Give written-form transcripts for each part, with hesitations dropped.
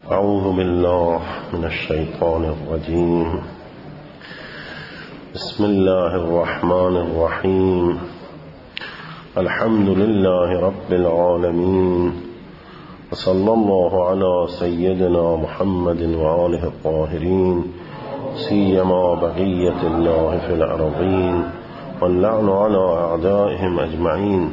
اعوذ بالله من الشیطان الرجیم. بسم الله الرحمن الرحیم. الحمد لله رب العالمین و صلی الله علی سیدنا محمد و آله الطاهرین سیما بقیة الله فی الارضین واللعن علی اعدائهم اجمعین.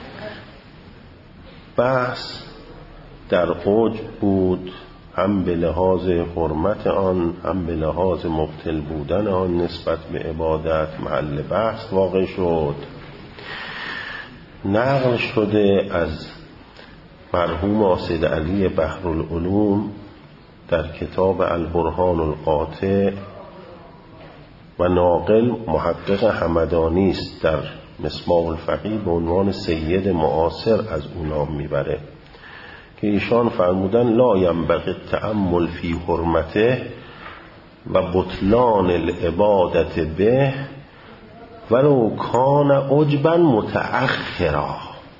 بحث در عجب بود، هم به لحاظ حرمت آن، هم به لحاظ مبطل بودن آن نسبت به عبادت محل بحث واقع شد. نقل شده از مرحوم آصد علی بحرالعلوم در کتاب البرهان القاطع و ناقل محقق همدانی است در مصباح الفقیه به عنوان سید معاصر از او نام میبره که ایشان فرمودن لا ینبغی التأمل فی حرمته و بطلان العبادت به ولو کان عجبا متأخرا،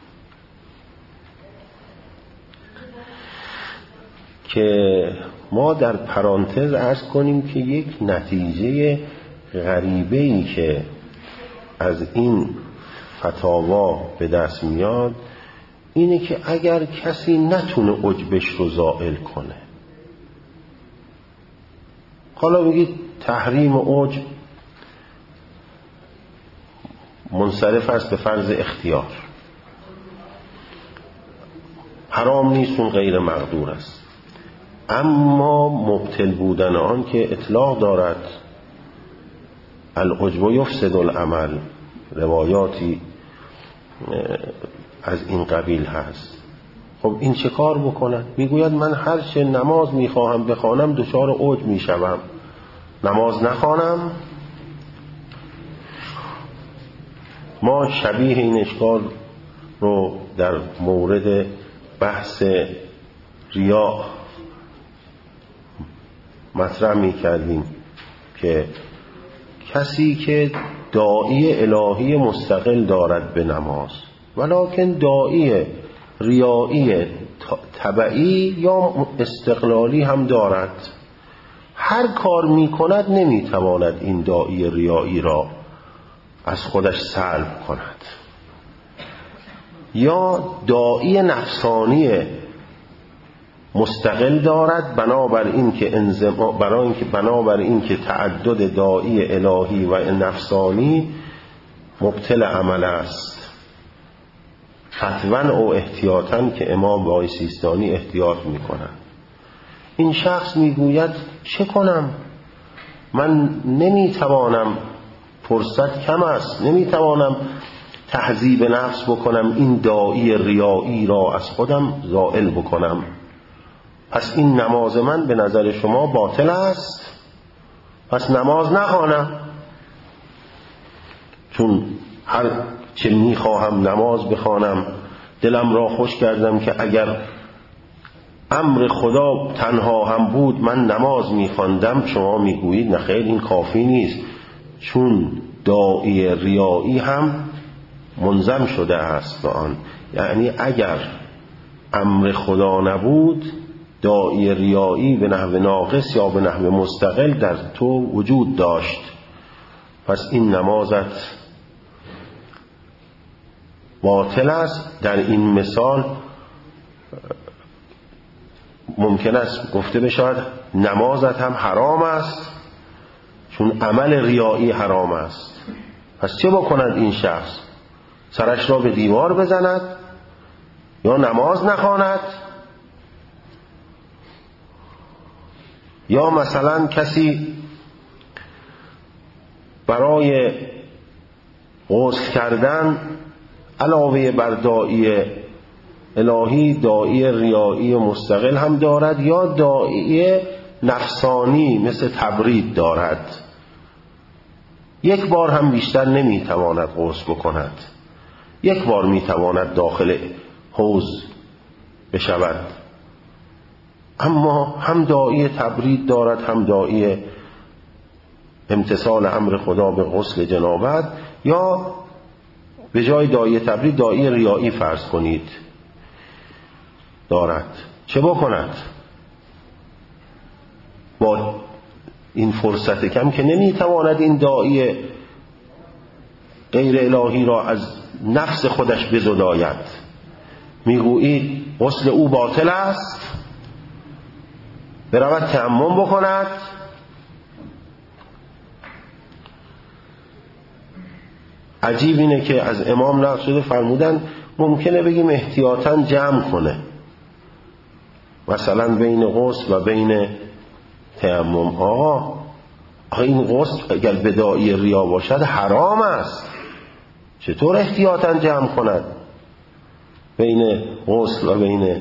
که ما در پرانتز عرض کنیم که یک نتیجه غریبه‌ای که از این فتاوا به دست میاد اینه که اگر کسی نتونه عجبش رو زائل کنه، حالا بگید تحریم عجب منصرف است به فرض اختیار، حرام نیست، اون غیر مقدور است، اما مبطل بودن آن که اطلاق دارد العجب یفسد العمل، روایاتی از این قبیل هست. خب این چه کار بکنن؟ میگوید من هر چه نماز میخواهم بخوانم دچار عجب میشوم، نماز نخوانم. ما شبیه این اشکال رو در مورد بحث ریا مطرح میکردیم که کسی که داعی الهی مستقل دارد به نماز ولکن داعی ریایی تبعی یا استقلالی هم دارد، هر کار میکند نمیتواند این داعی ریایی را از خودش سلب کند. یا داعی نفسانی مستقل دارد بنابر این که تعدد داعی الهی و نفسانی مبطل عمل است، فتوان او احتیاطاً که امام بهائی سیستانی احتیاط میکنن. این شخص میگوید چه کنم؟ من نمیتوانم، فرصت کم است، نمیتوانم تهذیب نفس بکنم این داعی ریایی را از خودم زائل بکنم، پس این نماز من به نظر شما باطل است، پس نماز نخوانم، چون هر چه میخواهم نماز بخوانم، دلم را خوش کردم که اگر امر خدا تنها هم بود من نماز میخواندم. شما میگویید نه خیر، این کافی نیست، چون داعی ریایی هم منظم شده است به آن. یعنی اگر امر خدا نبود داعی ریایی به نحو ناقص یا به نحو مستقل در تو وجود داشت، پس این نمازت باطل است. در این مثال ممکن است گفته بشود نمازت هم حرام است، چون عمل ریایی حرام است. پس چه بکند این شخص؟ سرش را به دیوار بزند یا نماز نخواند؟ یا مثلا کسی برای غسل کردن علاوه بر داعی الهی داعی ریایی مستقل هم دارد، یا داعی نفسانی مثل تبرید دارد، یک بار هم بیشتر نمیتواند غسل بکند، یک بار میتواند داخل حوض بشود، اما هم داعی تبرید دارد هم داعی امتثال امر خدا به غسل جنابت، یا به جای داعی تبرید داعی ریایی فرض کنید دارد. چه بکند؟ با این فرصت کم که نمیتواند این داعی غیر الهی را از نفس خودش بزداید، میگویید غسل او باطل است، برود تیمم بکند. عجیب اینه که از امام نقل شده فرمودن ممکنه بگیم احتیاطاً جمع کنه، مثلا بین غسل و بین تیمم. آقا این غسل اگر به داعی ریا باشد حرام است، چطور احتیاطاً جمع کند بین غسل و بین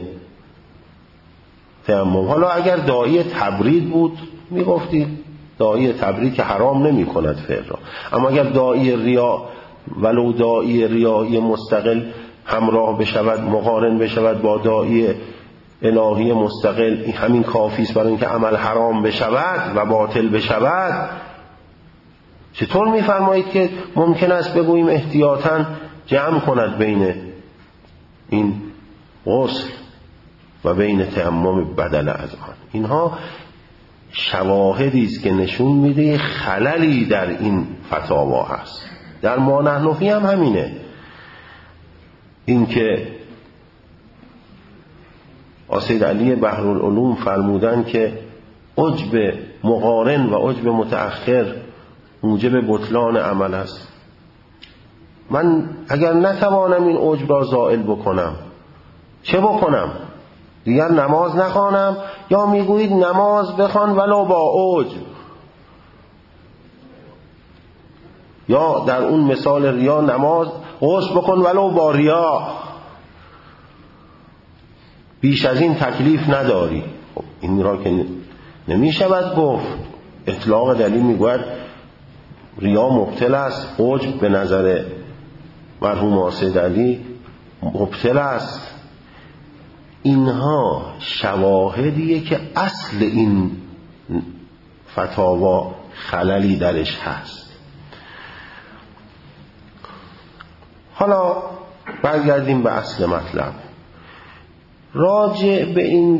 تیمم؟ حالا اگر داعی تبرید بود میگفتید داعی تبرید که حرام نمی کند فعل را، اما اگر داعی ریا ولو داعی ریایی مستقل همراه بشود، مقارن بشود با داعی الهی مستقل، همین کافی است برای اینکه عمل حرام بشود و باطل بشود. چطور میفرمایید که ممکن است بگوییم احتیاطاً جمع کند بین این غسل و بین تیمم بدل از آن؟ اینها شواهدی است که نشون میده خللی در این فتاوا هست. در ما نحن فیه هم همینه، این که سید علی بحرالعلوم فرمودن که عجب مقارن و عجب متأخر موجب بطلان عمل است. من اگر نتوانم این عجب را زائل بکنم چه بکنم؟ دیگر نماز نخوانم؟ یا میگویید نماز بخوان ولو با عجب، یا در اون مثال ریا نماز غسل بکن ولو با ریا، بیش از این تکلیف نداری. خب این را که نمی شود گفت. اطلاق دلیل میگوید ریا مبتل است، عجب به نظر مرحوم سید علی مبتل است. اینها شواهدیه که اصل این فتاوا خللی درش هست. حالا برگردیم به اصل مطلب. راجع به این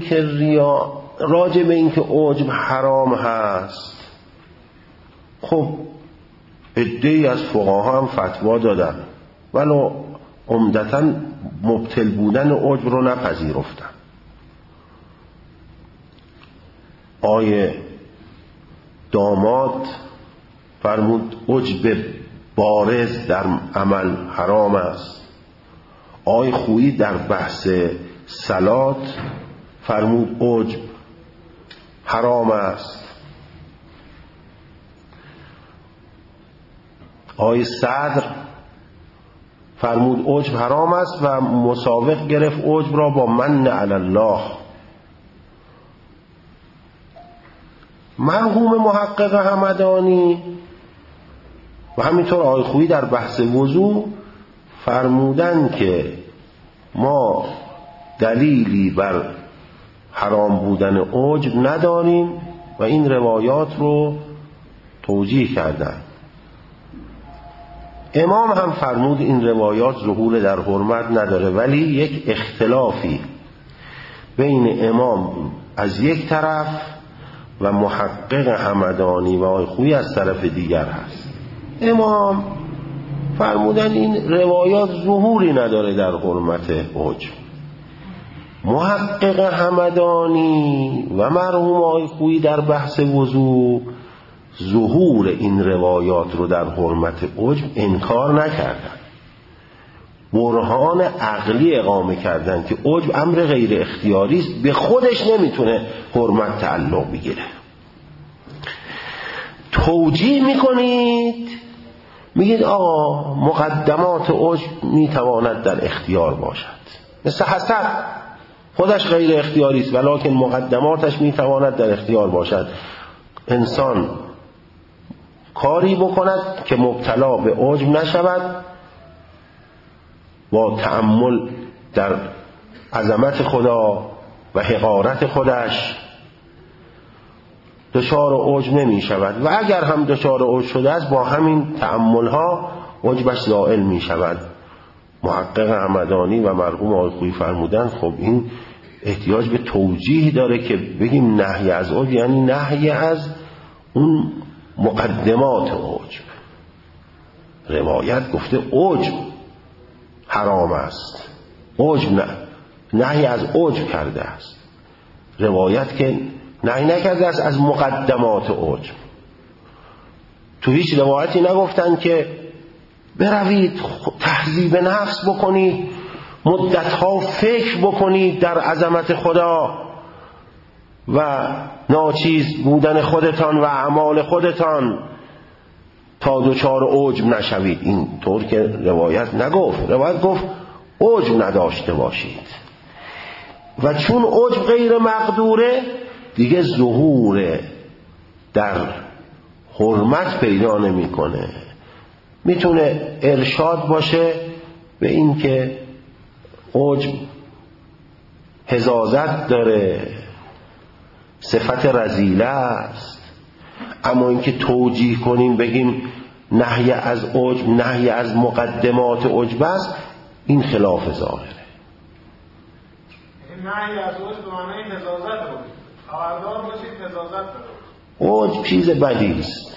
که عجب حرام هست، خب عده‌ای از فقها هم فتوا دادن ولو عمدتاً مبتل بودن عجب رو نپذیرفتن. آیه داماد فرمود عجب بارز در عمل حرام است. آیه خویی در بحث صلات فرمود عجب حرام است. آیه صدر فرمود عجب حرام است و مساوق گرفت عجب را با من علی الله. مرحوم محقق همدانی و همینطور آیه خویی در بحث وضو فرمودن که ما دلیلی بر حرام بودن عجب نداریم و این روایات رو توجیه کردن. امام هم فرمود این روایات ظهور در حرمت نداره، ولی یک اختلافی بین امام از یک طرف و محقق همدانی و آیه خویی از طرف دیگر هست. امام فرمودن این روایات ظهوری نداره در حرمت عجب. محقق همدانی و مرحوم آیه خویی در بحث وضو ظهور این روایات رو در حرمت عجب انکار نکردن، برهان عقلی اقامه کردن که عجب امر غیر اختیاری است، به خودش نمیتونه حرمت تعلق بگیره. توجیه میکنید میگید آقا مقدمات عجب میتواند در اختیار باشد، مثل حسد خودش غیر اختیاری است ولکن مقدماتش میتواند در اختیار باشد. انسان کاری بکند که مبتلا به عجب نشود، با تأمل در عظمت خدا و حقارت خودش دچار عجب نمی شود و اگر هم دچار عجب شده است با همین تأمل ها عجبش زائل می شود. محقق همدانی و مرحوم آیه خویی فرمودن خب این احتیاج به توجیه داره که بگیم نهی از عجب یعنی نهی از اون مقدمات عجب. روایت گفته عجب حرام است، عجب نه، نهی از عجب کرده است. روایت که نهی نکرده است از مقدمات عجب. تو هیچ روایتی نگفتن که بروید تهذیب نفس بکنید، مدتها فکر بکنید در عظمت خدا و ناچیز بودن خودتان و اعمال خودتان تا دچار عجب نشوید. این طور که روایت نگفت. روایت گفت عجب نداشته باشید. و چون عجب غیر مقدوره دیگه ظهور در حرمت پیدا نمیکنه. میتونه ارشاد باشه به این که عجب حزازت داره، صفت رذیله است، اما اینکه توجیه کنیم بگیم نهی از عجب نهی از مقدمات عجب است، این خلاف ظاهره. این نهی از عجب به معنای حزازت رو خبردار باشید حزازت داره. عجب چیز بدی است.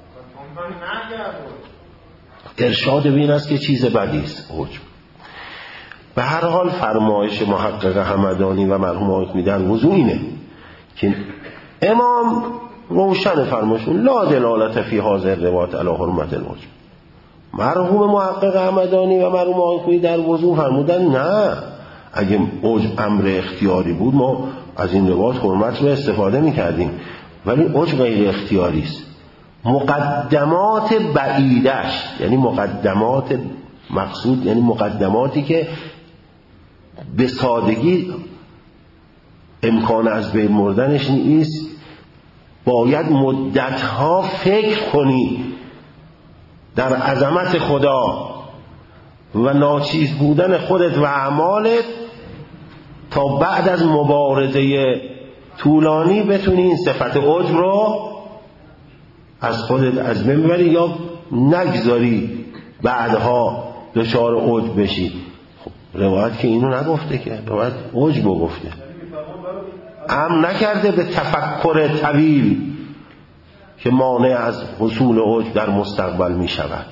ارشاد بین است که چیز بدی است عجب. به هر حال فرمایش محقق همدانی و مرحوم آقای در وضوح اینه که امام روشن فرمایشون لا دلالت فی هذا الروایت علی حرمت العجب. مرحوم محقق همدانی و مرحوم آقای در وضوح فرمودن نه، اگه عجب امر اختیاری بود ما از این روایت حرمت رو استفاده میکردیم، ولی عجب غیر اختیاری است. مقدمات بعیدش یعنی مقدمات مقصود یعنی مقدماتی که به سادگی امکان از بین مردنش نیست، باید مدتها فکر کنی در عظمت خدا و ناچیز بودن خودت و اعمالت تا بعد از مبارزه طولانی بتونی این صفت عجب رو از خودت از بین ببری یا نگذاری بعدها دچار عجب بشی. خب روایت که اینو نگفته، که روایت عجب رو گفته، امر نکرده به تفکر طویل که مانع از حصول عجب در مستقبل می شود.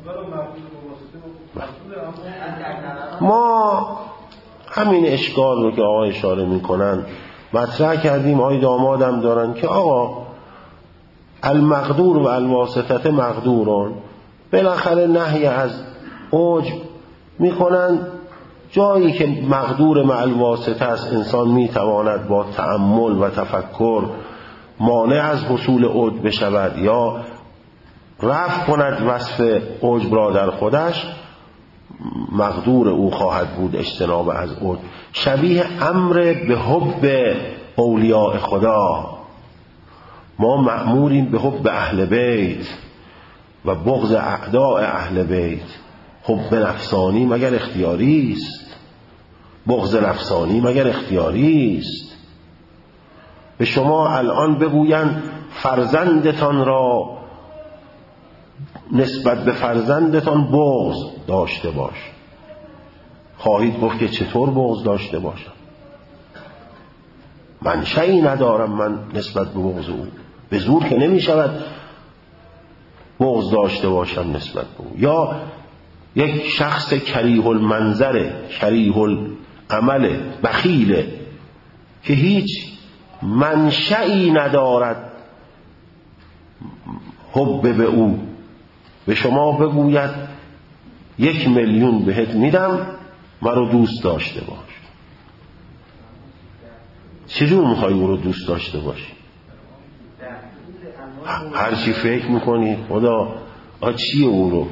ما همین اشکال رو که آقا اشاره می کنن مطرح کردیم. آقای دامادم دارن که آقا المقدور و الواسطه مقدورون، بالاخره نهی از عجب می کنن جایی که مقدور مع الواسطه است انسان می تواند با تأمل و تفکر مانع از حصول عجب بشود یا رفع کند وصف عجب را در خودش، مقدور او خواهد بود اجتناب از عجب. شبیه امر به حب اولیاء خدا. ما مأموریم به حب اهل بیت و بغض اعداء اهل بیت. حب نفسانی مگر اختیاری است؟ بغض نفسانی مگر اختیاری است؟ به شما الان بگویند فرزندتان را نسبت به فرزندتان بغض داشته باش، خواهید گفت که چطور بغض داشته باشم؟ منشئی ندارم من نسبت به بغض او، به زور که نمی شود بغض داشته باشم نسبت به او. یا یک شخص کریه المنظره، کریه العمله، بخیله که هیچ منشئی ندارد حب به او، به شما بگوید 1,000,000 بهت میدم مرا دوست داشته باش. چجور میخوای او رو دوست داشته باشی؟ هرچی فکر میکنی خدا چیه او رو؟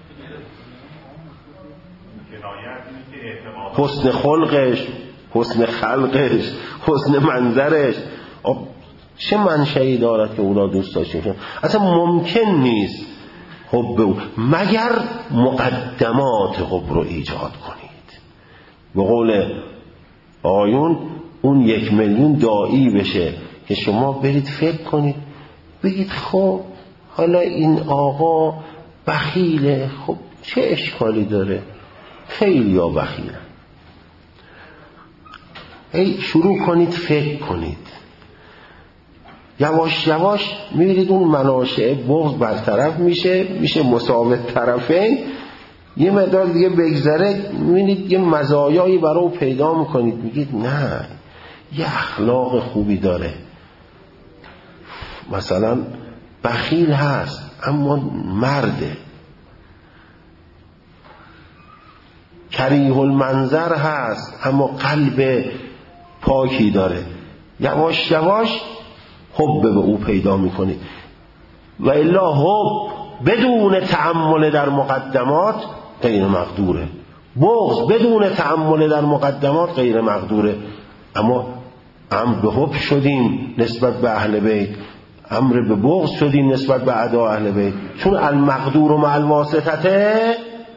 حسن خلقش، حسن خلقش، حسن منظرش، چه منشئی دارد که او را دوست داشته باشی؟ اصلا ممکن نیست حب او مگر مقدمات حب رو ایجاد کنید. به قول آیون اون 1,000,000 داعی بشه که شما برید فکر کنید بگید خب حالا این آقا بخیله، خب چه اشکالی داره؟ خیلی ها بخیلن. شروع کنید فکر کنید، یواش یواش میبینید اون مناشئ بغض برطرف میشه مساوات طرفین. یه مقدار دیگه بگذره میبینید یه مزایایی برای او پیدا میکنید، میگید نه یه اخلاق خوبی داره، مثلا بخیل هست اما مرده، کریه المنظر هست اما قلب پاکی داره. یواش یواش حب به او پیدا میکنید. و الا حب بدون تأمل در مقدمات غیر مقدوره، بغض بدون تأمل در مقدمات غیر مقدوره. اما امر به حب شدیم نسبت به اهل بیت، امر به بغض شدیم نسبت به اعداء اهل بیت، چون المقدور مع الواسطه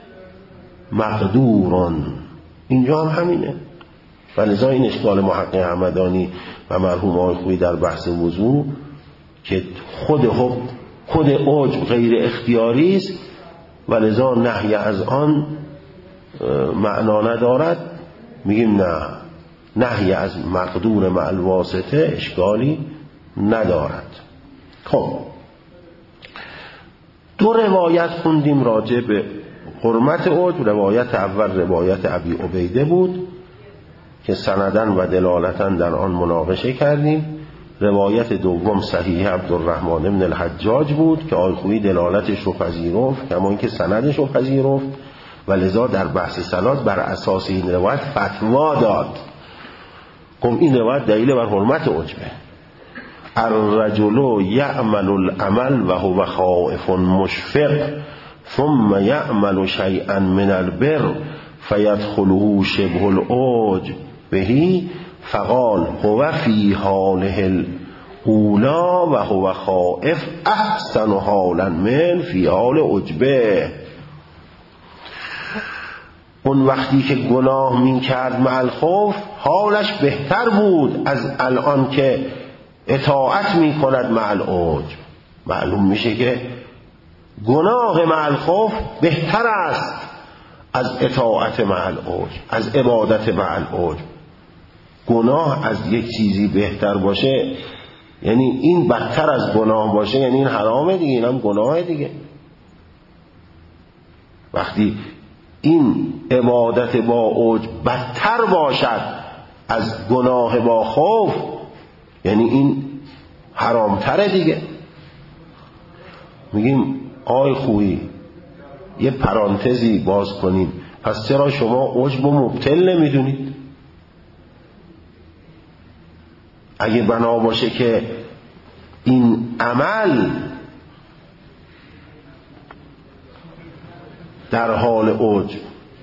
مقدورون. اینجا هم همینه. ولذا این اشکال محقق همدانی و مرحوم آقای خویی در بحث وضو که خود حب خود عجب غیر اختیاری است، ولذا نهی از آن معنا ندارد، میگیم نه، نهی از مقدور مع الواسطه اشکالی ندارد. خب دو روایت خوندیم راجع به حرمت عجب. روایت اول روایت ابی عبیده بود که سندن و دلالتن در آن مناقشه کردیم. روایت دوم صحیح عبدالرحمن بن الحجاج بود که آقای خویی دلالتش رو پذیرفت کما اینکه سندش رو پذیرفت، و لذا در بحث صلات بر اساس این روایت فتوا داد. خب این روایت دلیل بر حرمت عجبه. الرجل یعمل العمل و هو خائف مشفق ثم یعمل شیئا من البر فیدخله شبه العجب بهی فقال هو فی حاله الاولا و هو خائف احسن حالا من فی حال عجبه. اون وقتی که گناه می کرد مع الخوف حالش بهتر بود از الان که اطاعت می کند مع العجب. معلوم میشه که گناه مع الخوف بهتر است از اطاعت مع العجب، از عبادت مع العجب. گناه از یک چیزی بهتر باشه یعنی این بدتر از گناه باشه، یعنی این حرامه دیگه، این هم گناه دیگه. وقتی این عبادت با عجب بدتر باشد از گناه با خوف، یعنی این حرامتره دیگه. میگیم آی خویی یه پرانتزی باز کنیم، پس چرا شما عجب و مبتل نمیدونید؟ اگه بنا باشه که این عمل در حال عجب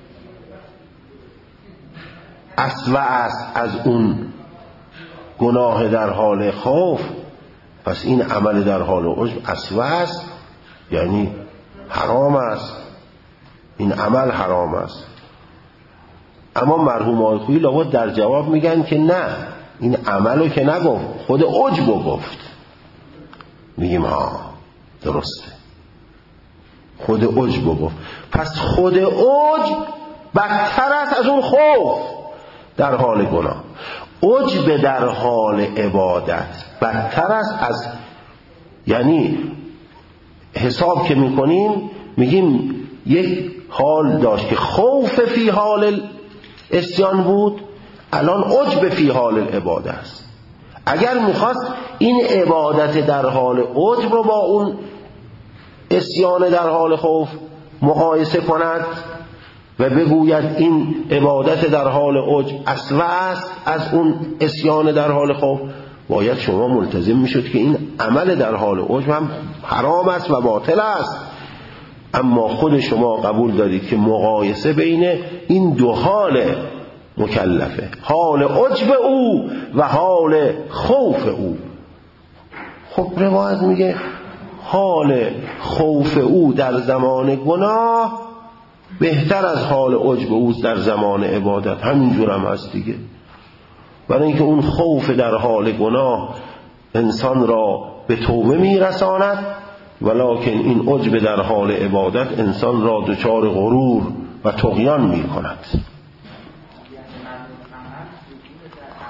اسوأ است از اون گناه در حال خوف، پس این عمل در حال عجب اسوأ است، یعنی حرام است، این عمل حرام است. اما مرحوم آقای خویی لابد در جواب میگن که نه، این عملو که نگفت، خود عجبو گفت. میگیم ها درسته، خود عجبو گفت. پس خود عجب بدتر است از اون خوف در حال گناه. عجب در حال عبادت بدتر است از، یعنی حساب که میکنیم میگیم یک حال داشت که خوف فی حال عصیان بود، الان عجب فی حال العباده است. اگر میخواست این عبادت در حال عجب رو با اون عصیان در حال خوف مقایسه کند و بگوید این عبادت در حال عجب اسوأ است از اون عصیان در حال خوف، باید شما ملتزم میشد که این عمل در حال عجب هم حرام است و باطل است. اما خود شما قبول دارید که مقایسه بین این دو حال مکلفه، حال عجب او و حال خوف او. خب روایت میگه حال خوف او در زمان گناه بهتر از حال عجب او در زمان عبادت. همینجور هم هست دیگه، برای اینکه اون خوف در حال گناه انسان را به توبه میرساند، ولکن این عجب در حال عبادت انسان را دچار غرور و طغیان میکند.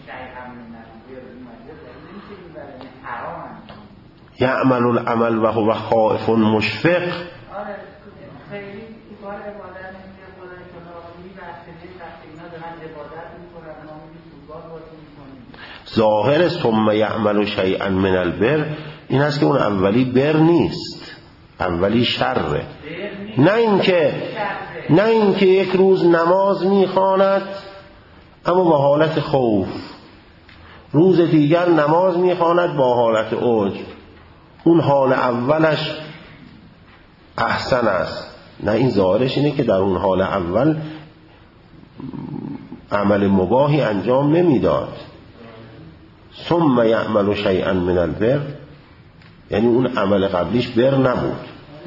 یعمل العمل و هو خائف مشفق. ظاهر ثم یعمل شیئا من البر این است که اون اولی بر نیست، اولی شره. نه اینکه یک روز نماز میخواند اما با حالت خوف، روز دیگر نماز میخواند با حالت عجب. اون حال اولش احسن است. نه، این ظاهرش اینه که در اون حال اول عمل مباهی انجام نمیداد. ثم یعمل شیئا من البر یعنی اون عمل قبلیش بر نبود.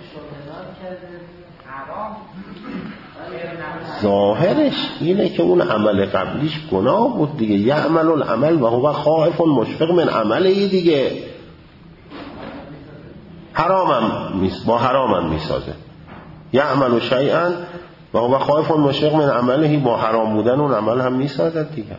ظاهرش اینه که اون عمل قبلیش گناه بود دیگه. یعمل العمل و هو خائف مشفق من عمله دیگه. با حرامم میسازه. یعمل شیئا و هو خائف مشفق من عمله، با حرام بودن اون عمل هم میسازد دیگه.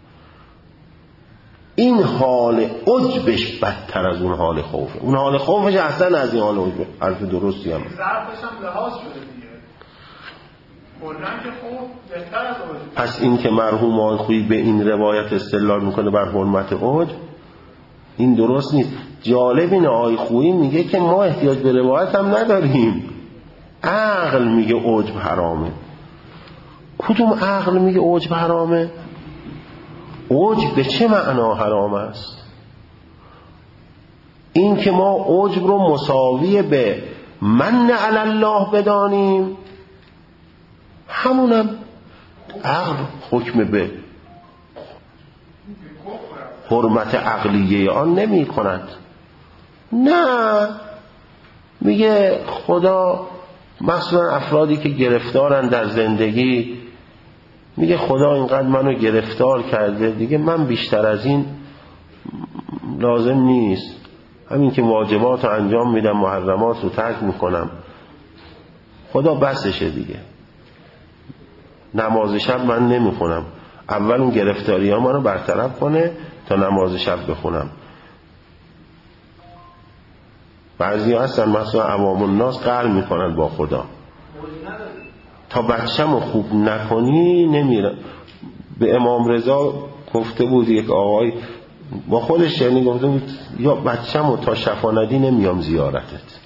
این حال عجبش بدتر از اون حال خوفه. اون حال خوفش احسن از این حال عجب. حرف درستی هم ظرفش هم لحاظ شده دیگه. کلاً که خوب بهتر از عجب. پس این که مرحوم آقای خویی به این روایت استدلال میکنه بر حرمت عجب، این درست نیست. جالب اینه آقای خویی میگه که ما احتیاج به روایت هم نداریم. عقل میگه عجب حرامه. کدوم عقل میگه عجب حرامه؟ عجب به چه معنا حرام است؟ این که ما عجب رو مساوی به من علی الله بدانیم، همونم عقل حکم به حرمت عقلیه آن نمی کند. نه، میگه خدا مثلا افرادی که گرفتارن در زندگی، میگه خدا اینقدر منو گرفتار کرده دیگه، من بیشتر از این لازم نیست، همین که واجبات رو انجام میدم محرمات رو ترک میکنم، خدا بسشه دیگه. نماز شب من نمیخونم، اول اون گرفتاری ها منو برطرف کنه تا نماز شب بخونم. بعضی هستن مثلا عوام الناس قهر میکنن با خدا، تا بچه‌مو خوب نکنی نمیرم. به امام رضا گفته بود یک آقای با خودش، یعنی گفته بود یا بچه‌مو تا شفا ندی نمیام زیارتت.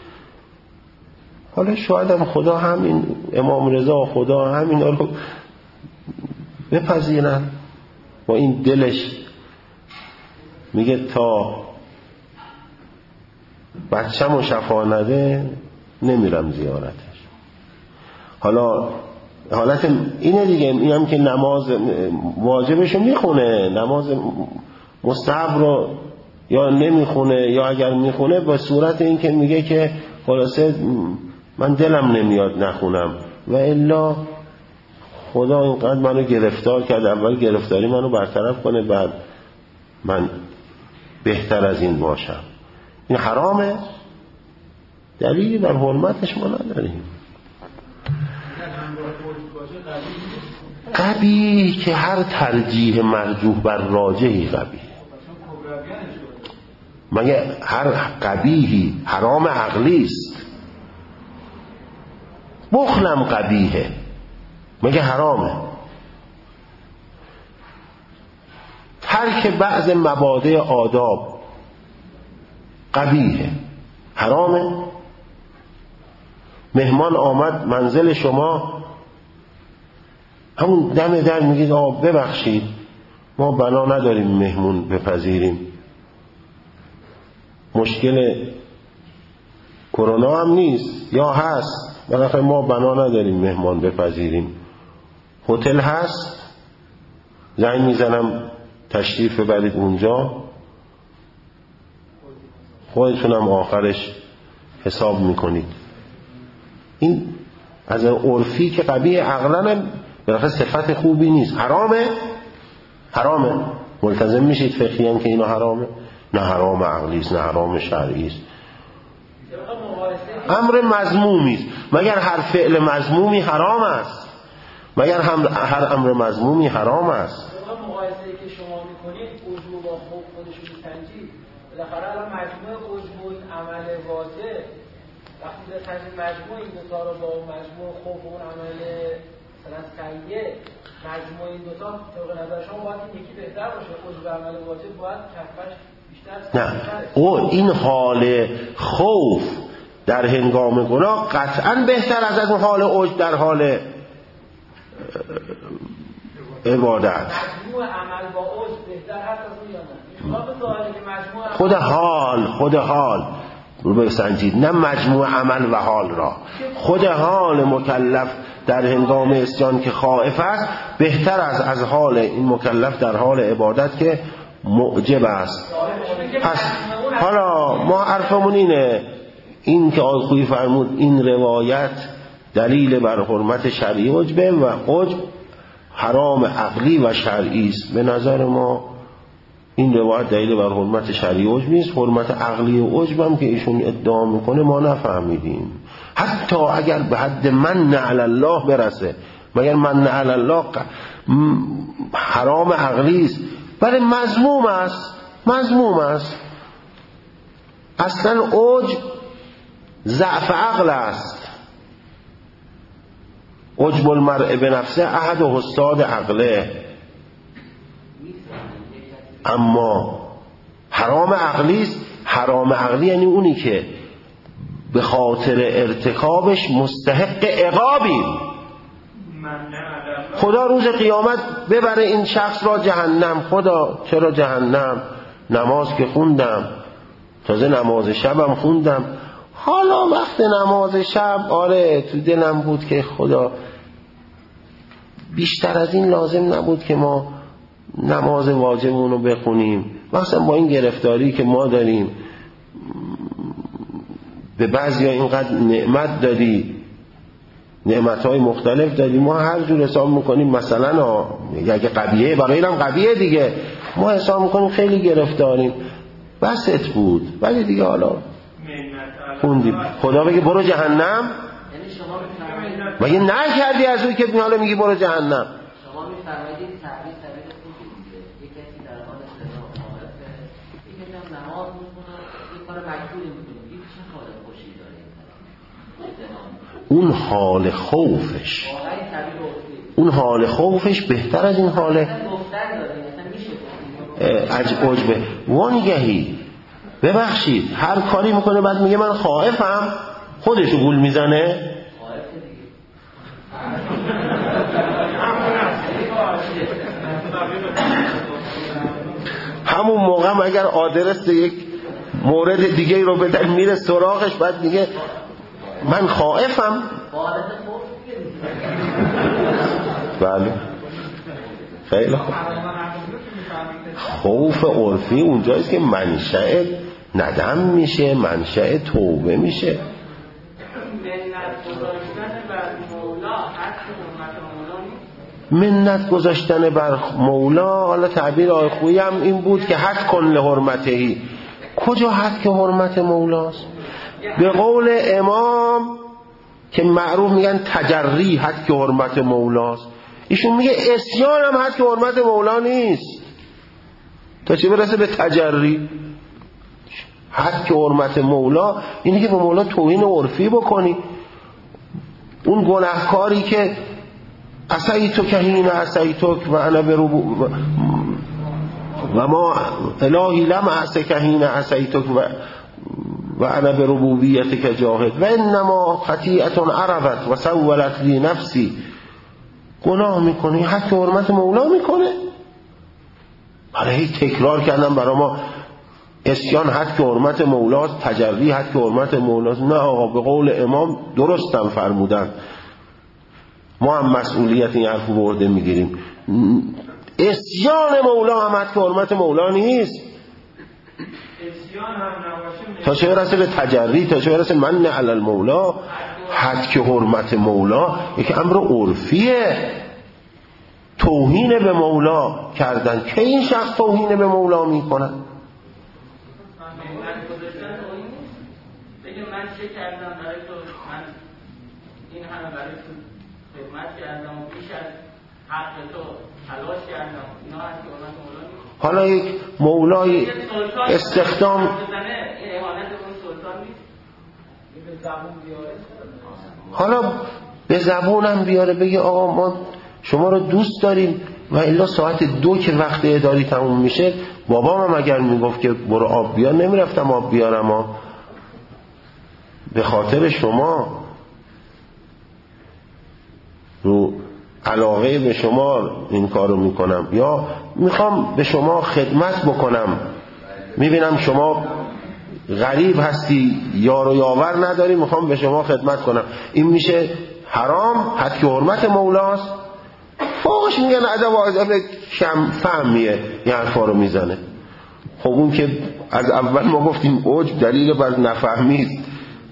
حالا شاید هم خدا همین امام رضا خدا همین رو بپذیرن با این دلش. میگه تا بچه‌مو شفا نده نمیرم زیارتش. حالا حالت اینه دیگه، اینم که نماز واجبشو میخونه، نماز مستحب رو یا نمیخونه، یا اگر میخونه با صورت این که میگه که خلاصه من دلم نمیاد نخونم، و الا خدا اینقدر منو گرفتار کرد، اول گرفتاری منو برطرف کنه بعد من بهتر از این باشم. این حرامه، دلیلی بر حرمتش ما نداریم. قبیح که هر ترجیح مرجوح بر راجحی قبیح. مگه هر قبیحی حرام عقلی است؟ بخلم قبیحه مگه حرامه؟ ترک بعض مبادئ آداب قبیحه حرامه؟ مهمان آمد منزل شما، همون دم در میگید ببخشید ما بنا نداریم مهمون بپذیریم، مشکل کرونا هم نیست یا هست، بالاخره ما بنا نداریم مهمان بپذیریم، هتل هست زنگ میزنم تشریف ببرید اونجا، خودتونم آخرش حساب میکنید. این از عرفی که قبیح عقلن بالاخره صفت خوبی نیست. حرامه ملتزم میشید فقهی که اینا حرامه؟ نه حرام عقلی است، نه حرام شرعی است، امر مذمومی است. مگر هر فعل مذمومی حرام است؟ مگر هر امر مذمومی حرام است؟ مقایسه مقایسه‌ای که شما می‌کنید عجب با خوف خودش رو می‌سنجید، بالاخره الان مجموع عجب و عمل واجب وقتی بسنجید مجموع این دو تا رو با مجموع خوف و اون عمل مثلا سیئ، مجموع این دو تا طبق نظر شما باید یکی بهتر باشه، عجب عمل واجب باید کفش بیشتر. نه او این حال خوف در هنگام گناه قطعا بهتر از اون حال عجب در حال عبادت. مجموع عمل با عجب بهتر هست از اون یا نه؟ خود حال رو بسنجید، نه مجموع عمل و حال را. خود حال مکلف در هنگام اسیان که خائف است بهتر از حال این مکلف در حال عبادت که معجب است. پس حالا ما حرفمون اینه، این که آقای خویی فرمود این روایت دلیل بر حرمت شرعی عجبه و عجب حرام عقلی و شرعی است. به نظر ما این روایت دلیل بر حرمت شرعی عجب نیست. حرمت عقلی و عجب هم که ایشون ادعا میکنه ما نفهمیدیم، حتی اگر به حد من علی الله برسه. مگر من علی الله حرام عقلی است؟ ولی مذموم است. اصلا عجب ضعف عقل است. عجب المرء به نفسه احد و حساد عقله. اما حرام عقلی است. حرام عقلی یعنی اونی که به خاطر ارتکابش مستحق عقابی. خدا روز قیامت ببره این شخص را جهنم. خدا چرا جهنم؟ نماز که خوندم، تازه نماز شبم خوندم. حالا وقت نماز شب آره تو دلم بود که خدا بیشتر از این لازم نبود که ما نماز واجبمون رو بخونیم. مثلا با این گرفتاری که ما داریم، به بعضیا اینقدر نعمت دادی، نعمتهای مختلف دادی، ما هر جور حساب میکنیم. مثلا اگه قبیه برای اینم قبیه دیگه، ما حساب میکنیم خیلی گرفتاریم، بست بود. ولی دیگه حالا خوندیم خدا بگه برو جهنم، مگه نکردی از اون که حالا میگی برو جهنم؟ شما میفرمایید تعبیر خوبی دیگه. یک کسی در حال استقامت مخالفه، یک کسی هم نماز میخونه، یک کار مجبوری میکنه، یک چه حال خوشی داره؟ اون حال خوفش بهتر از این حال عجبه. وانگهی ببخشید هر کاری میکنه بعد میگه من خائفم، خودشو گول میزنه. همون موقع اگر آدرس یک مورد دیگه رو بدن میره سراغش، بعد میگه من خائفم. بله خیلی خوب. خوف عرفی اونجاییست که منشأ ندم میشه، منشأ توبه میشه. منت گذاشتن بر مولا، حالا تعبیر آقای خویی هم این بود که حد کن لحرمتهی. کجا حد که حرمت مولاست؟ به قول امام که معروف میگن تجری حد که حرمت مولاست، ایشون میگه عصیان هم حد که حرمت مولا نیست، تا چه برسه به تجری. حد که حرمت مولا اینه که به مولا توهین عرفی بکنی. اون گناهکاری که عصیتک حین عصیتک و انا بربو و ما الهی لم اعصک حین عصیتک و انا بربوبیتک جاهد و انما خطیئة عرفت و سولت لی نفسی. گناه میکنی حد که حرمت مولا میکنه. برای تکرار کردم برای ما عصیان حد که حرمت مولاست، تجری حد که حرمت مولاست. نه آقا، به قول امام درستم فرمودن، ما هم مسئولیت این حرف رو برده میگیریم. عصیان مولا هم حد که حرمت مولا نیست. تا چه برسه به تجری، تا چه برسه من علی المولا. حد که حرمت مولا یک امر عرفیه. توهین به مولا کردن، که این شخص توهین به مولا میکنن؟ بگه من چه کردم برای تو، من این همه برای تو خدمت کردم و بیش از حق تو تلاش کردم اینا هست که حرمت مولا نیست. حالا یک مولای استخدام این اهانت اون سلطان نیست. به زبون بیاره، حالا به زبونم بیاره بگه آقا ما شما رو دوست داریم و الا ساعت 2 که وقت اداری تموم میشه بابام اگر میگفت که برو آب بیار نمیرفتم آب بیارم به خاطر شما رو علاقه به شما این کارو میکنم یا میخوام به شما خدمت بکنم میبینم شما غریب هستی یار و یاور نداری میخوام به شما خدمت کنم این میشه حرام حد که حرمت مولاست فوقش میگن ادب و ادب کم فهمیه این حرفا رو میزنه خب اون که از اول ما گفتیم عجب دلیل بر نفهمیست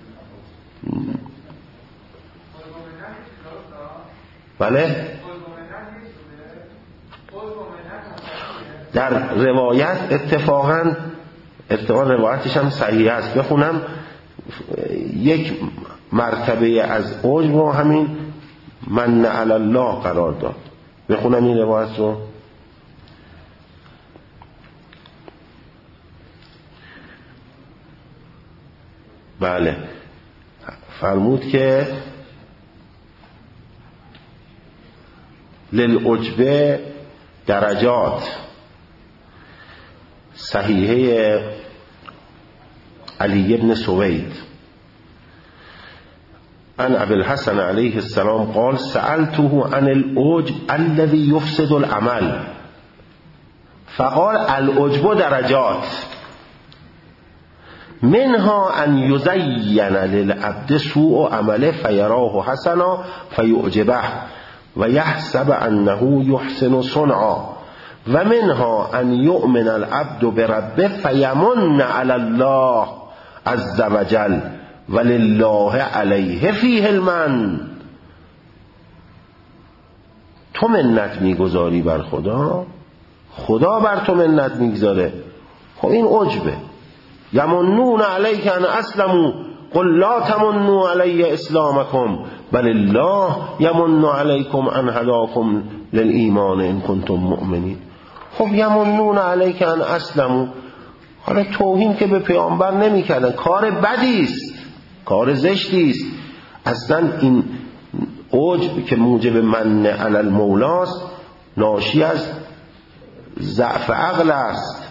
بله در روایت اتفاقا روایتش هم صحیح است بخونم یک مرتبه از عجب رو همین من علی الله قرار داد بخونم این روایت رو بله فرمود که للعجب درجات صحیحه علی بن سوید عن ابي الحسن عليه السلام قال سألته عن العجب الذي يفسد العمل فقال العجب درجات منها ان يزين للعبد سوء عمله فيراه حسنا فيعجبه ويحسب انه يحسن صنعا ومنها ان يؤمن العبد بربه فيمن على الله عز وجل ولله علیه فیه المن تو منت میگذاری بر خدا خدا بر تو منت میگذاره خب این عجبه یمنون علیک ان اسلموا قل لا تمنوا علی اسلامکم بل الله یمن علیکم ان هداکم للایمان ان کنتم مؤمنین خب یمنون علیک ان اسلموا حالا توهین که به پیامبر نمیکردن کار بدی است کار زشتی است اصلا این عجب که موجب من علی المولاست ناشی از ضعف عقل است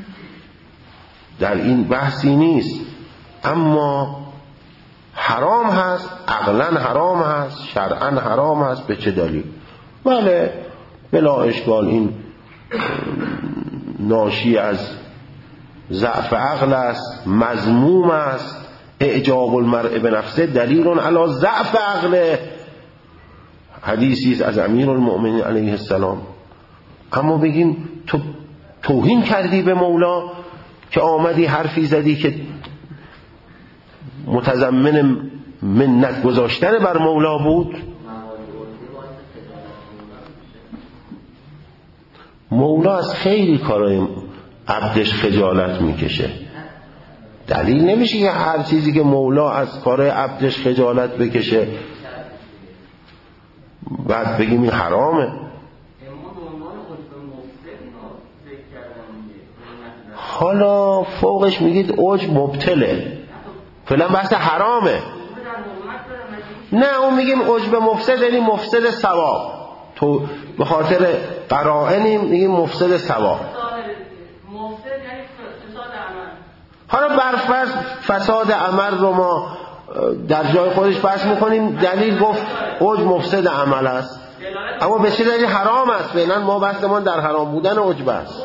در این بحثی نیست اما حرام هست عقلا حرام هست شرعا حرام هست به چه دلیل بله بلا اشکال این ناشی از ضعف عقل است مذموم است اعجاب المرء بنفسه دلیل علی ضعف عقله حدیثی است از امیرالمؤمنین علیه السلام اما بگیم تو توهین کردی به مولا که آمدی حرفی زدی که متضمن منت گذاشتن بر مولا بود مولا از خیلی کارای عبدش خجالت میکشه دلیل نمیشه که هر چیزی که مولا از کار عبدش خجالت بکشه بعد بگیم این حرامه حالا فوقش میگید عجب مبتله فعلا بحث حرامه نه اون میگیم عجب مفسد یعنی مفسد ثواب تو به خاطر قرائنی میگیم مفسد ثواب حالا برفرض فساد عمل رو ما در جای خودش بحث میکنیم دلیل گفت عجب مفسد عمل است اما به چه دلیل حرام است فعلا ما بحثمون در حرام بودن عجب است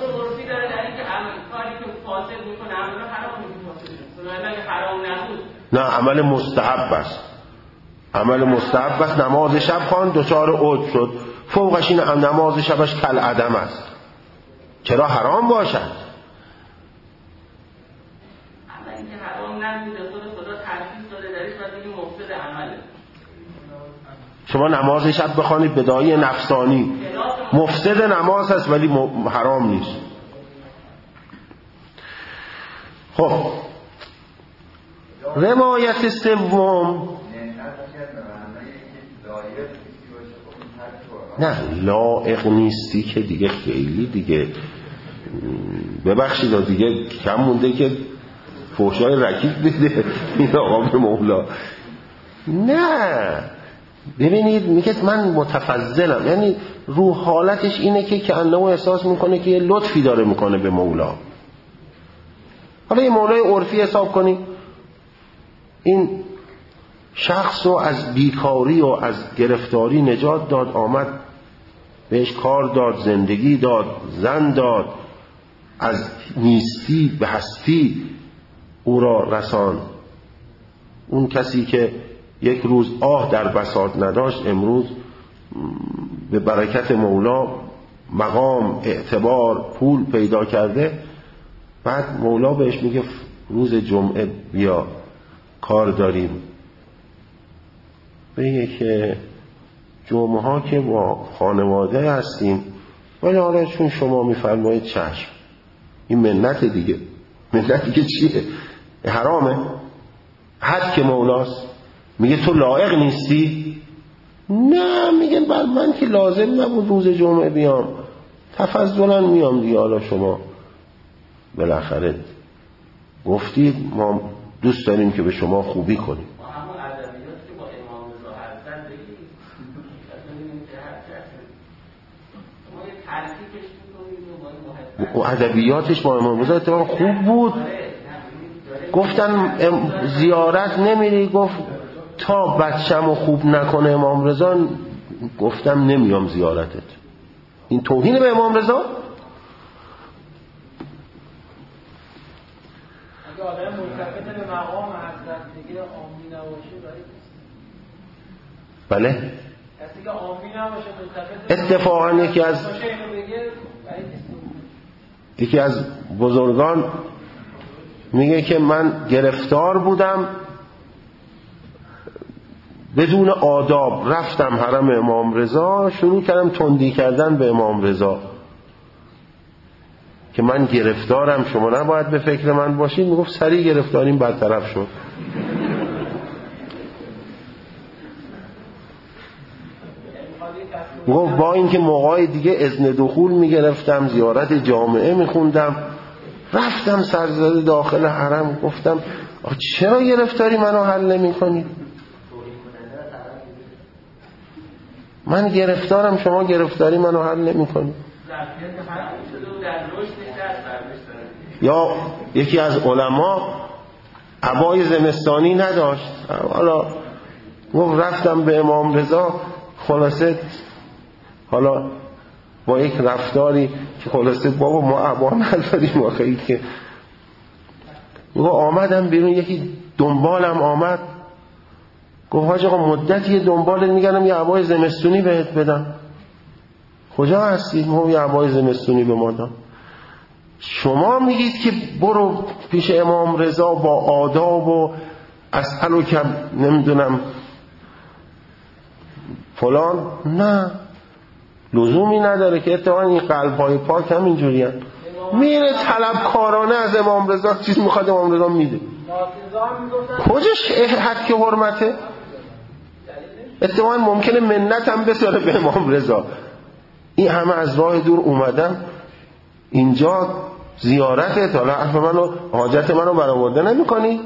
نه عمل مستحب است عمل مستحب است نماز شب خوان دچار عجب شد فوقش این نماز شبش کل عدم است چرا حرام باشد شما نماز شب بخوانید بدایی نفسانی مفسد نماز هست ولی حرام نیست خب روایت سوم نه لایق نیستی که دیگه خیلی دیگه ببخشید دیگه کم مونده که فحشای رکیک بده این آقا به مولا. نه ببینید میگه من متفضلم، یعنی روح حالتش اینه که انه احساس میکنه که یه لطفی داره میکنه به مولا. حالا یه مولای عرفی حساب کنی، این شخص رو از بیکاری و از گرفتاری نجات داد، آمد بهش کار داد، زندگی داد، زن داد، از نیستی به هستی او را رسان. اون کسی که یک روز آه در بساط نداشت امروز به برکت مولا مقام، اعتبار، پول پیدا کرده. بعد مولا بهش میگه روز جمعه بیا کار داریم. بگه که جمعه ها که با خانواده هستیم، ولی حالا چون شما میفرمایید چشم. این منت دیگه. منت دیگه چیه؟ حرامه؟ حد که مولاست. میگه تو لایق نیستی؟ نه، میگه بر من که لازم نبود روز جمعه بیام، تفضلا میام دیگه. حالا شما بالاخره گفتید ما دوست داریم که به شما خوبی کنیم. و ادبیاتش با امام رضا اتفاقا خوب بود. گفتن زیارت نمیری؟ گفت تا بچه‌مو خوب نکنه امام رضا گفتم نمیام زیارتت. این توهین به امام رضا؟ اگه آدم ملتفت به مقام حضرت دیگه آمین نباشه بله؟ کسی که آمین نباشه ملتفت اتفاقا یکی از بزرگان میگه که من گرفتار بودم، بدون آداب رفتم حرم امام رضا، شروع کردم تندی کردن به امام رضا که من گرفتارم، شما نباید به فکر من باشید. میگفت سریع گرفتاریم برطرف شد. میگفت با اینکه موقعی دیگه اذن دخول میگرفتم، زیارت جامعه میخوندم، رفتم سرزده داخل حرم، گفتم چرا گرفتاری منو حل نمی کنی؟ من گرفتارم، شما گرفتاری منو حل نمی کنی؟ یا یکی از علما عبای زمستانی نداشت، حالا گفت رفتم به امام رضا، خلاصه حالا با یک رفتاری که خلاصه بابا ما عبا نداریم واقعی، که آمدم بیرون، یکی دنبالم آمد، گفت حاج آقا مدتی دنبالت میگردم یه عبای زمستونی بهت بدم. کجا هستید؟ ما یه عبای زمستونی به ما داد. شما میگید که برو پیش امام رضا با آداب و اسأل و کم نمیدونم فلان. نه، لزومی نداره که اتفاقا این قلب‌های پاک هم اینجوری هست. میره طلبکارانه از امام رضا چیز میخواد، امام رضا میده. کجاش حد که حرمته؟ اتفاقا ممکنه منت هم بساره به امام رضا. این همه از راه دور اومدم اینجا زیارتت، حالا حرف منو، حاجت منو برآورده نمی کنی؟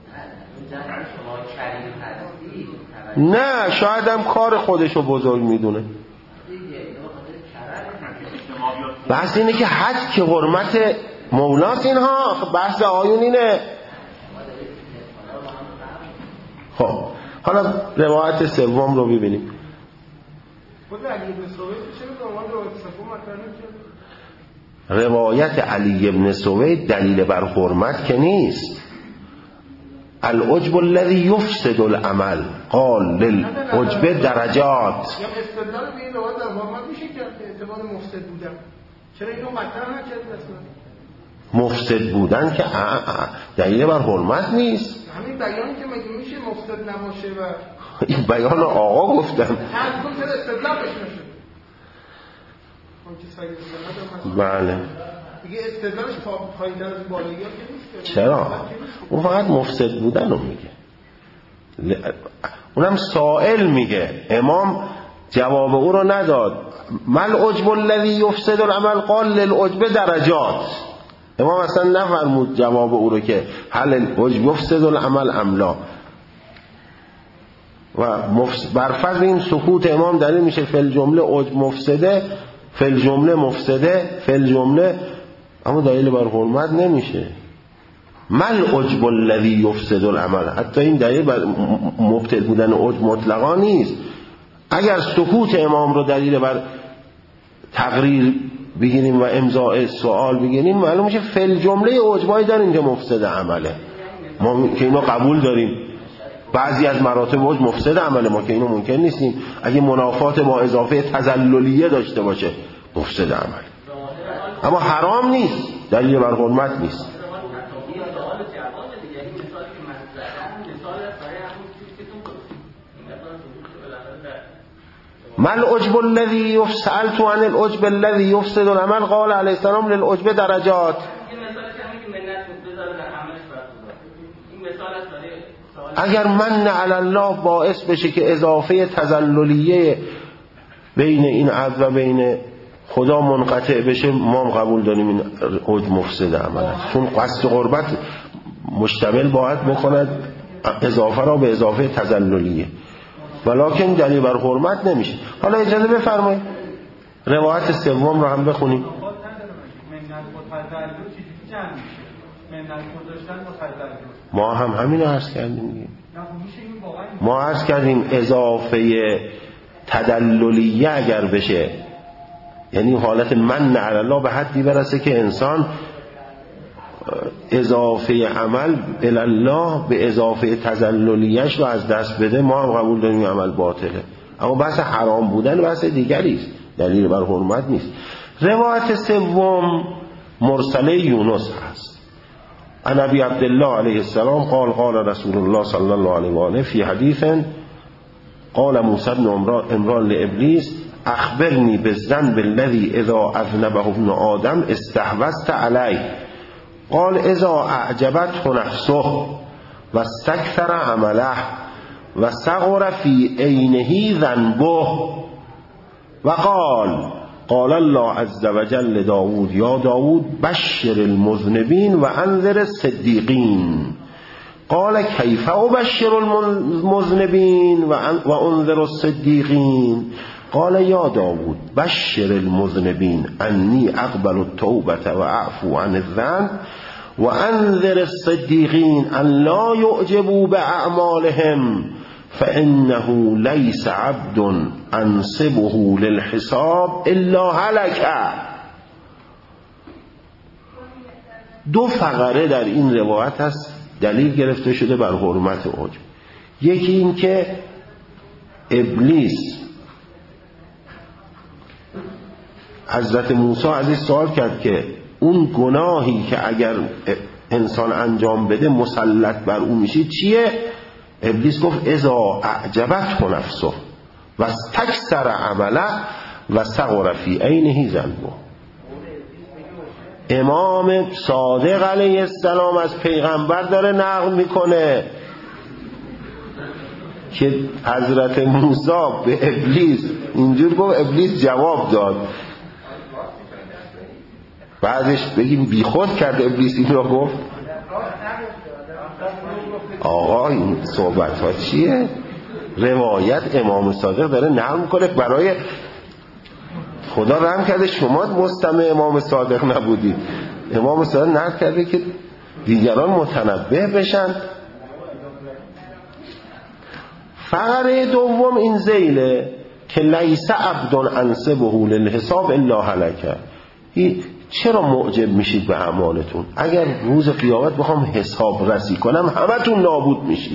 نه، شاید هم کار خودشو بزرگ میدونه. بحث اینه که حد که حرمت مولاست. اینها بحث آیون اینه. خب حالا روایت سوم رو ببینیم. روایت علی بن سوید دلیل بر حرمت که نیست. العجب الذی یفسد العمل، قال للعجب درجات. یا استدلال به این روایت در حرمت میشه که اعتبار مفسد بودن. چرا اینو مطرح نکرد اصلا؟ مفسد بودن که دلیل بر حرمت نیست. همین بیانی که مگه میشه مفسد نباشه و این بیان آقا گفتم. هر کدوم چرا استدلالش نشه؟ بله. دیگه استدلالش پایین‌تر از بالایی که نیست. چرا؟ اون فقط مفسد بودن رو میگه. اونم سائل میگه. امام جواب او رو نداد. مل عجب الذی یفسد العمل قال للعجب درجات. امام اصلا نفرمود جواب او رو که هل العجب یفسد العمل ام لا. و بر فرض این سکوت امام دلیل میشه فل جمله عجب مفسده، فل جمله مفسده، فل جمله، اما دلیل بر حرمت نمیشه. مل عجب الذی یفسد العمل، حتی این دلیل بر مبطل بودن عجب مطلقا نیست. اگر سکوت امام رو دلیل بر تقریر بگیریم و امضاء سوال بگیریم، معلوم میشه فل جمله عجبایی داریم که مفسد عمله، ما که اینو قبول داریم. بعضی از مراتب عجب مفسد عمله، ما که اینو منکر نیستیم. اگه منافات با اضافه تذللیه داشته باشه مفسد عمل، اما حرام نیست، دلیل بر حرمت نیست. ما العجب الذی سألت عن العجب الذی یفسد العمل قال علیه السلام للعجب درجات. اگر من علی الله باعث بشه که اضافه تذللیه بین این عبد و بین خدا منقطع بشه، ما هم قبول داریم این عجب مفسد عمل است، چون قصد قربت مشتمل باید بکند اضافه را به اضافه تذللیه، ولکن دلیل بر حرمت نمیشه. حالا اجازه بفرمایید روایت سوم رو هم بخونیم. ما هم همین رو عرض کردیم. ما عرض کردیم اضافه تدللیه اگر بشه، یعنی حالت من علی الله به حدی برسه که انسان اضافه عمل الی الله به اضافه تذللیه‌اش رو از دست بده، ما هم قبول داریم عمل باطله. اما بحث حرام بودن بحث دیگری است، دلیل بر حرمت نیست. روایت سوم مرسله یونس هست. عن ابی عبدالله علیه السلام قال قال رسول الله صلی الله علیه و آله فی حدیث قال موسی بن عمران لابلیس اخبرنی بالذنب الذی اذا اذنبه ابن آدم استحوذت علیه قال اذا اعجبته نفسه و استكثر عمله و صغر فی عینه ذنبه و قال الله عز وجل لداود یا داود بشر المذنبین و انذر الصدیقین قال کیف ابشر المذنبین و انذر الصدیقین قال یا داود بشر المذنبین انی اقبل التوبة و اعفو عن الذنب و انذر الصدیقین ان لا يعجبوا باعمالهم فانه ليس عبد انصبه للحساب الا هلك. دو فقره در این روایت هست دلیل گرفته شده بر حرمت عجب. یکی این که ابلیس حضرت موسی ازش سوال کرد که اون گناهی که اگر انسان انجام بده مسلط بر اون میشه چیه؟ ابلیس گفت اذا اعجبته نفسه و استکثر عمله و صغر فی عینه ذنبه. امام صادق علیه السلام از پیغمبر داره نقل میکنه که حضرت موسی به ابلیس اینجور گفت، ابلیس جواب داد. بعدش بگیم بی خود کرد ابلیس این رو گفت. آقا این صحبت ها چیه؟ روایت امام صادق داره نقل کنه، برای خدا رحم کرده شما مستمع امام صادق نبودید. امام صادق نقل کرده که دیگران متنبه بشن. فقره دوم این ذیله که لیس عبد انصبه للحساب الا هلک. چرا معجب میشید به اعمالتون؟ اگر روز قیامت بخوام حساب رسی کنم همتون نابود میشید.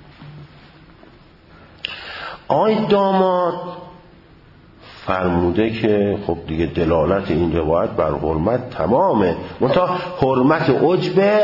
آقای داماد فرموده که خب دیگه دلالت این روایت بر حرمت تمامه، منتها حرمت عجب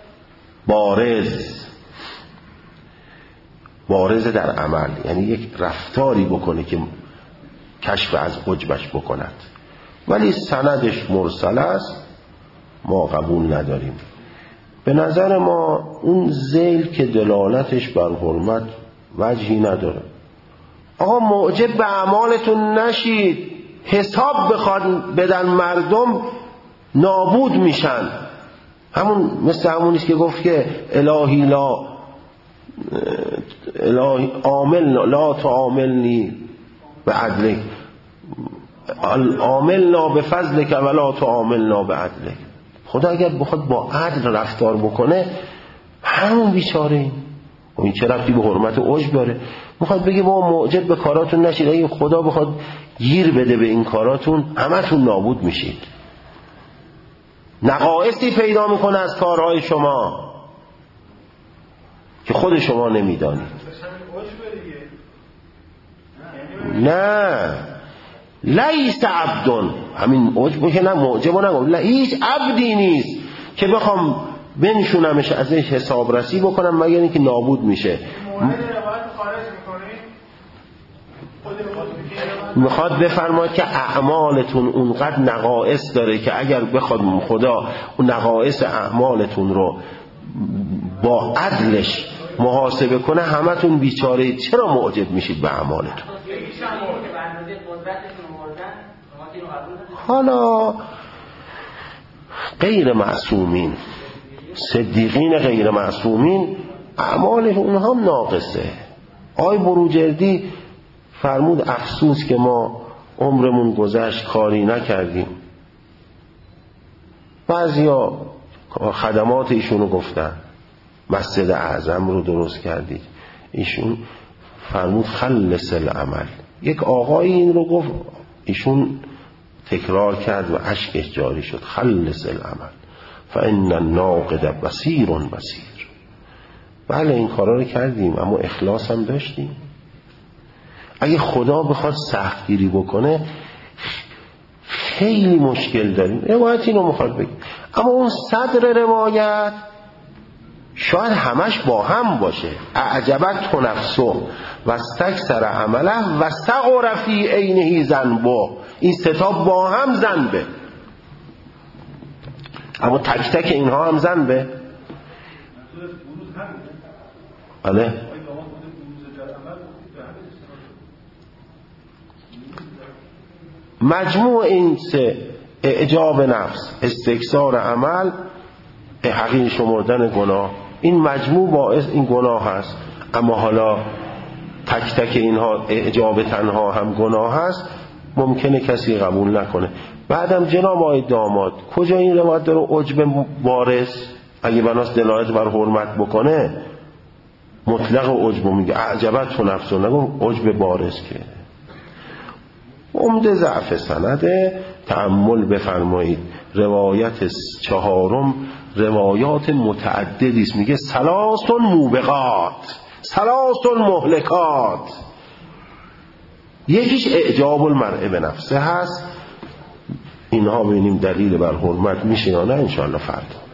بارز در عمل، یعنی یک رفتاری بکنه که کشف از عجبش بکند، ولی سندش مرسل است، ما قبول نداریم. به نظر ما اون ذیل که دلالتش بر حرمت وجهی نداره. آقا معجب به اعمالتون نشید، حساب بخواد بدن مردم نابود میشن. همون مثل همونیست که گفت که الهی لا تعاملنی به عدلک، عاملنا به فضلک ولا تعاملنا به عدلک. خدا اگر بخواد با عدل رفتار بکنه همون بیچاره این چه ربطی به حرمت عجب داره؟ میخواد بگه با معجب به کاراتون نشید، اگه خدا بخواد گیر بده به این کاراتون همتون نابود میشید. نقایصی پیدا میکنه از کارهای شما که خود شما نمیدانید. نه لیس عبدون، همین عجب که نه معجب نگم، هیچ عبدی نیست که بخوام بنشونمش ازش حساب رسی بکنم مگر اینکه نابود میشه. میخواد بفرماید که اعمالتون اونقدر نقائص داره که اگر بخواد خدا اون نقائص اعمالتون رو با عدلش محاسبه کنه همتون بیچاره. چرا معجب میشید به اعمالتون؟ حالا غیر معصومین، صدیقین غیر معصومین اعمال اونها هم ناقصه. آی بروجردی فرمود افسوس که ما عمرمون گذشت کاری نکردیم. بعضیا خدمات ایشونو گفتن، مسجد اعظم رو درست کردید، ایشون فرمود خلص العمل. یک آقایی این رو گفت، ایشون تکرار کرد و اشکش جاری شد، خلص العمل فان الناقد بصیر بصیر. بله این کارا رو کردیم اما اخلاص هم داشتیم. اگه خدا بخواد سختگیری بکنه خیلی مشکل داریم. روایت اینو میخواد بگیم، اما اون صدر روایت شاید همش با هم باشه. اعجبت نفسه و استکثر عمله و صغر فی عینه ذنبه. این ستاب با هم ذنبه، اما تک تک اینها هم ذنبه. بله مجموع این سه، اعجاب نفس، استکثار عمل، حقیر شمردن گناه، این مجموع باعث این گناه هست. اما حالا تک تک اینها اعجاب تنها هم گناه هست، ممکنه کسی قبول نکنه. بعدم جناب آقای داماد کجا این روایت داره عجب بارز؟ اگه بناس دلالت بر حرمت بکنه مطلق عجب میگه، اعجبت نفسه، نگم عجب بارز. که عمده ضعف سنده. تأمل بفرمایید روایت چهارم روایات متعددی است، میگه ثلاث موبقات، ثلاث مهلکات. یکیش اعجاب المرء به نفسه هست. اینها ببینیم دلیل بر حرمت میشه یا نه، انشاءالله فردا.